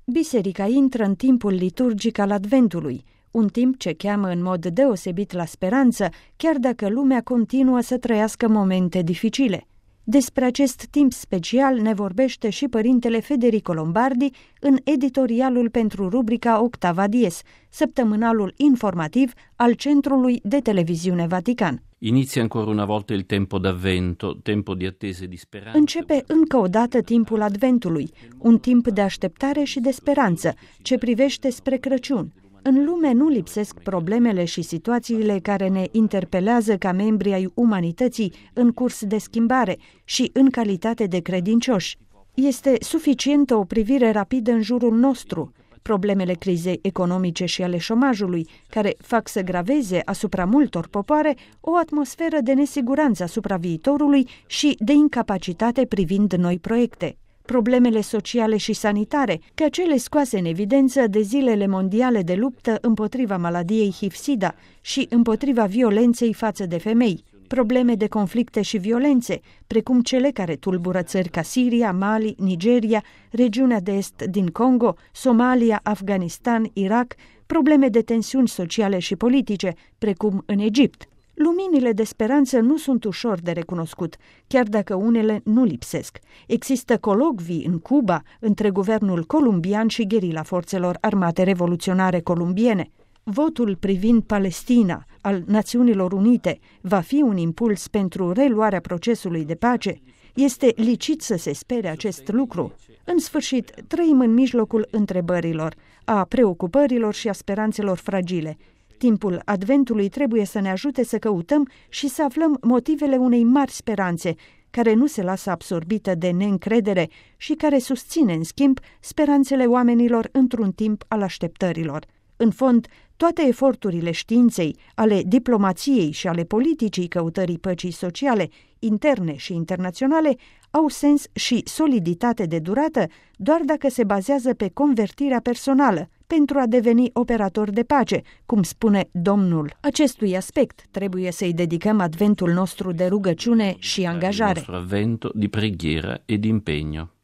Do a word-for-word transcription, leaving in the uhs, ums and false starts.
Biserica intră în timpul liturgic al Adventului, un timp ce cheamă în mod deosebit la speranță, chiar dacă lumea continuă să trăiască momente dificile. Despre acest timp special ne vorbește și părintele Federico Lombardi în editorialul pentru rubrica Octava Dies, săptămânalul informativ al Centrului de Televiziune Vatican. Inizia ancora una volta il tempo d'avvento, tempo di attesa e di speranza. Începe încă o dată timpul Adventului, un timp de așteptare și de speranță, ce privește spre Crăciun. În lume nu lipsesc problemele și situațiile care ne interpelează ca membri ai umanității în curs de schimbare și în calitate de credincioși. Este suficientă o privire rapidă în jurul nostru. Problemele crizei economice și ale șomajului, care fac să graveze asupra multor popoare o atmosferă de nesiguranță asupra viitorului și de incapacitate privind noi proiecte. Problemele sociale și sanitare, ca cele scoase în evidență de zilele mondiale de luptă împotriva maladiei H I V-SIDA și împotriva violenței față de femei. Probleme de conflicte și violențe, precum cele care tulbură țări ca Siria, Mali, Nigeria, regiunea de est din Congo, Somalia, Afganistan, Irak, probleme de tensiuni sociale și politice, precum în Egipt. Luminile de speranță nu sunt ușor de recunoscut, chiar dacă unele nu lipsesc. Există colocvii în Cuba între guvernul columbian și gherila forțelor armate revoluționare columbiene. Votul privind Palestina al Națiunilor Unite va fi un impuls pentru reluarea procesului de pace? Este licit să se spere acest lucru? În sfârșit, trăim în mijlocul întrebărilor, a preocupărilor și a speranțelor fragile. Timpul Adventului trebuie să ne ajute să căutăm și să aflăm motivele unei mari speranțe, care nu se lasă absorbită de neîncredere și care susține, în schimb, speranțele oamenilor într-un timp al așteptărilor. În fond, toate eforturile științei, ale diplomației și ale politicii căutării păcii sociale, interne și internaționale, au sens și soliditate de durată doar dacă se bazează pe convertirea personală, pentru a deveni operator de pace, cum spune Domnul. Acestui aspect trebuie să-i dedicăm adventul nostru de rugăciune și angajare. Il nostro avvento di preghiera e di impegno.